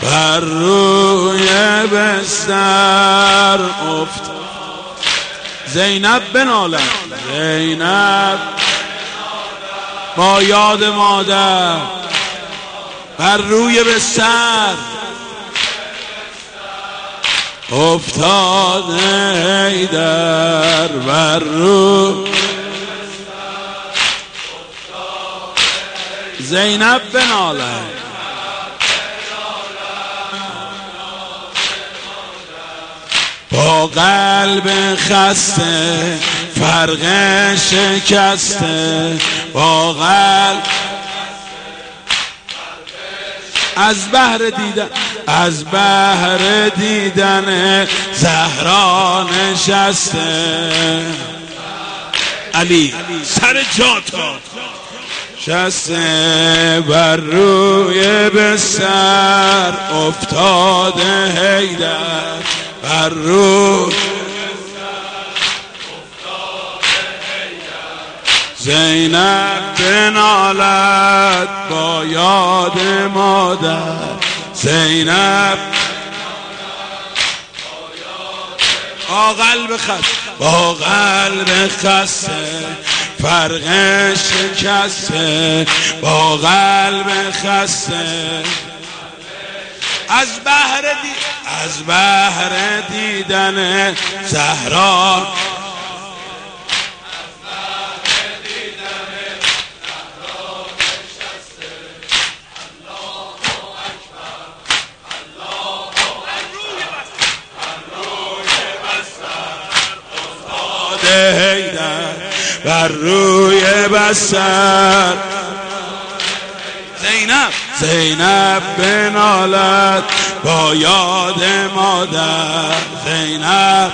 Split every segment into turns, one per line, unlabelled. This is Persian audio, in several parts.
بر روی بستر افتاد. زینب بنالد، زینب با یاد مادر بر روی بستر افتاد. حیدر بر روی زینب بنالد، با قلب خسته فرق شکسته، با قلب از بهر دیدن زهرا نشسته. علی سر جاتا شسته بر روی بستر افتاده. حیدر بر روی زینب بنالد با یاد مادر. زینب با قلب خسته فرق شکسته، با قلب خسته از بهر دیدن زهرا. حیدر بر روی بستر. زینب بنالد با یاد مادر. زینب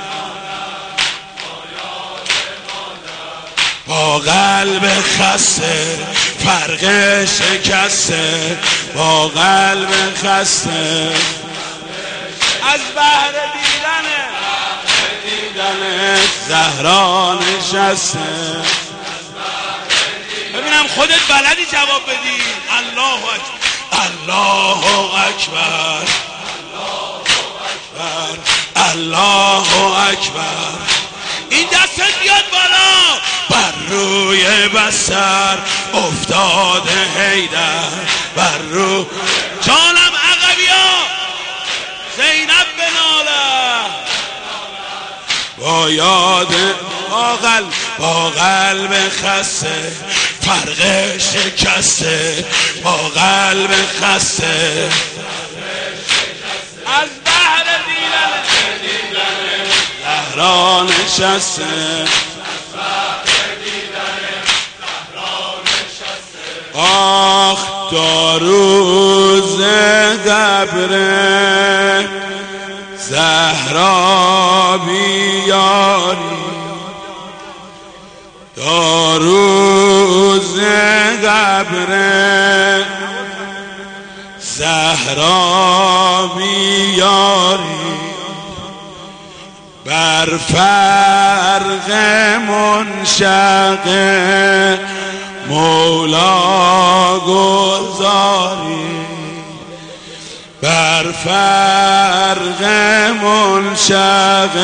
با قلب خسته فرق شکسته، با قلب خسته از بهر دیدن زهرا نشسته. ببینم خودت بلدی جواب بدی. الله اکبر، الله اکبر، الله اکبر. این دستت بیاد بالا. بر روی بستر افتاده. حیدر بر روی جانم عقبیا. زینب بنالد با یاد با قلب خسته فرق شکسته، با قلب خسته از بهر دیدن زهرا نشسته. آخ تا روز قبر زهرا بیاری، تا روز قبر زهرا بیاری، بر فرق منشق مولا گذاری، بر فرق منشق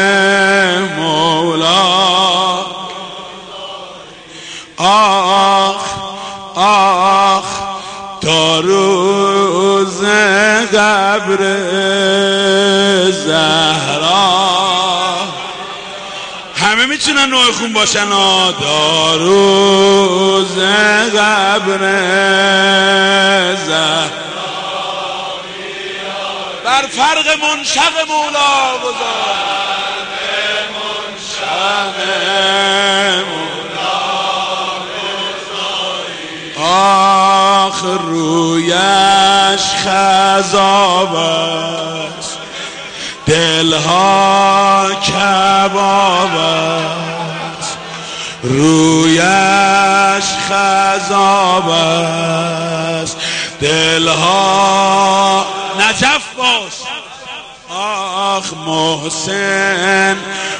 مولا. آخ آخ تا روز قبر زهرا. همه میتونن نوع خون باشن. تا روز قبر زهرا بر فرق منشق مولا گذار. آخ رویش خضاب است، دلها کباب است. رویش خضاب است، دلها نجف باش. آخ محسن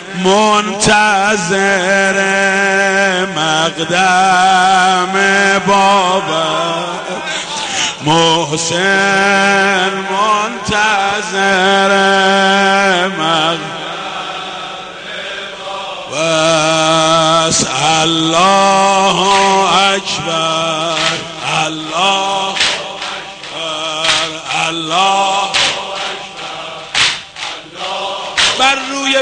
منتظر مقدم بابا، محسن منتظر بس. الله اکبر الله اکبر الله بر روی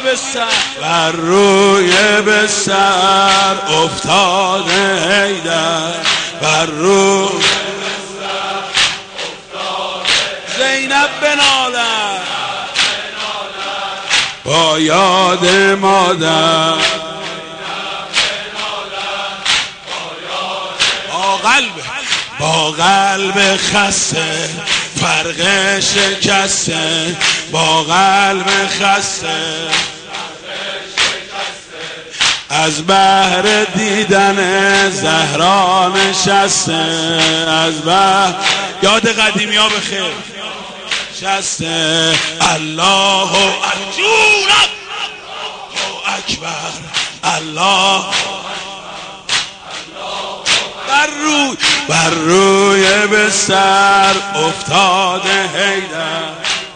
بستر افتاده حیدر، بر روی بستر افتاده. زینب بنالد با یاد مادر، با قلب خسته فرق شکسته، با قلب خسته از بهر دیدن زهرا نشسته، از بهر یاد قدیمی ها بخیر نشسته. الله اکبر الله بر روی بستر افتاده حیدر،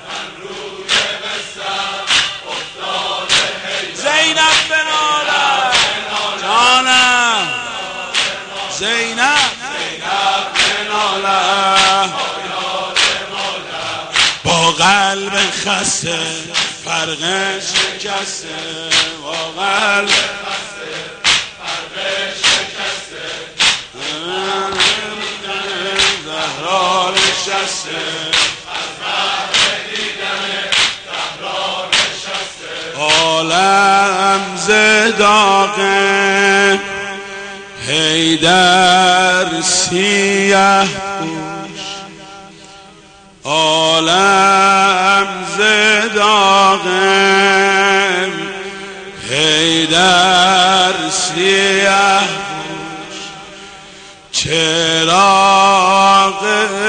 زینب بنالد جانم، زینب بنالد با قلب خسته فرق شکسته، با قلب زهرا نشسته، عالم ز داغ حیدر سیه پوش، عالم ز داغ حیدر سیه پوش، چراغ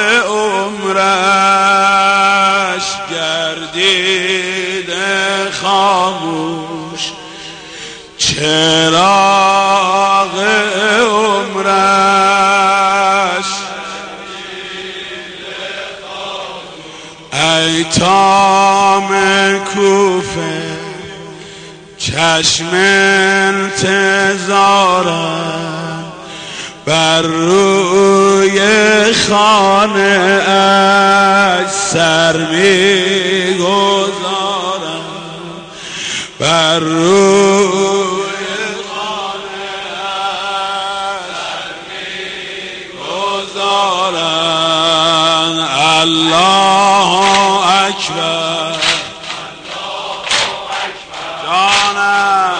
عمرش گردید خاموش، چراغ عمرش ایتام کوفه چشم انتظارم، بر روی خانه اش سر میگذارم، بر روی خانه اش سر میگذارم. الله اکبر جانم،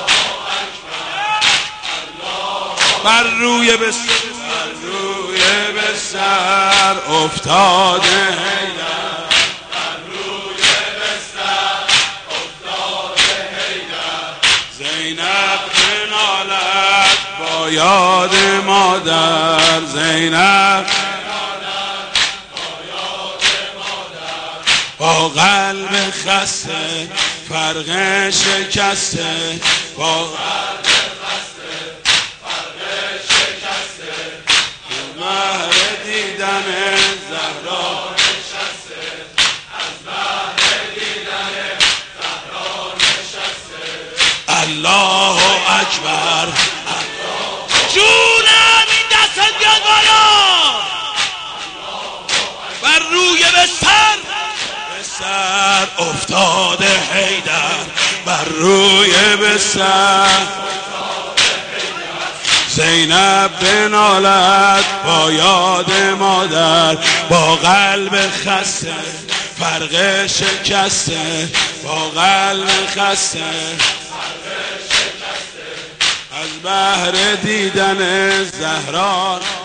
بر روی بستر افتاده حیدر، بر روی بستر افتاده حیدر. زینب بنالد با یاد مادر، زینب با قلب خسته فرق شکسته، با قلب خسته فرق شکسته مهر دیدن زهرا نشسته، از مهر دیدن زهرا نشسته. الله اکبر جونم این دست بیاد بالا، بر روی بستر افتاده حیدر، بر روی بستر زینب بنالد با یاد مادر، با قلب خسته فرق شکسته، با قلب خسته از بهر دیدن زهرا